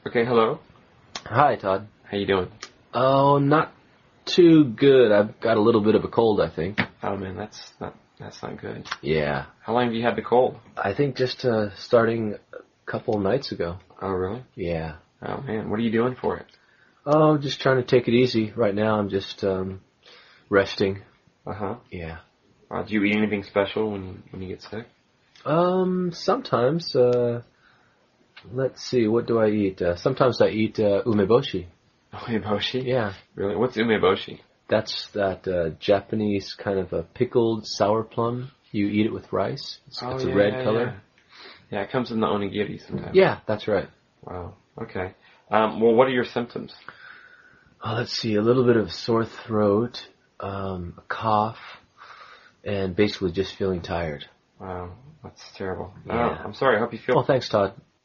Okay, hello. Hi, Todd. How you doing? Oh, not too good. I've got a little bit of a cold, I think. Oh man, that's not good. Yeah. How long have you had the cold? I think just starting a couple nights ago. Oh really? Yeah. Oh man, what are you doing for it? Oh, just trying to take it easy. Right now I'm just resting. Uh-huh. Yeah. Do you eat anything special when you get sick? Sometimes, let's see, what do I eat? Sometimes I eat umeboshi. Umeboshi? Yeah. Really? What's umeboshi? That's that Japanese kind of a pickled sour plum. You eat it with rice. It's a red color. Yeah, it comes in the onigiri sometimes. Yeah, that's right. Wow. Okay. Well, what are your symptoms? Let's see, a little bit of sore throat, a cough, and basically just feeling tired. Wow, that's terrible. Yeah. I'm sorry. I hope you feel. Well, thanks, Todd.